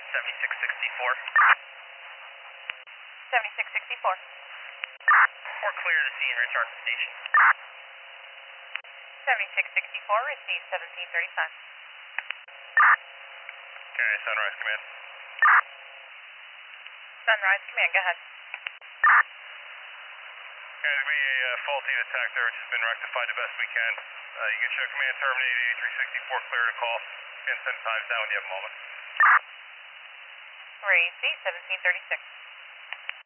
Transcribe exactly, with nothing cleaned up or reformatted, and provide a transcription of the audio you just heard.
seventy-six sixty-four. seventy-six sixty-four. We're clear to see and return to station. seventy-six sixty-four, receive seventeen thirty-five. Okay, Sunrise Command. Sunrise Command, go ahead. Okay, there's going to be a uh, faulty attack there, which has been rectified the best we can. Uh, you can show command terminated eighty-three sixty-four, clear to call. And send times down when you have a moment. Receive seventeen thirty-six.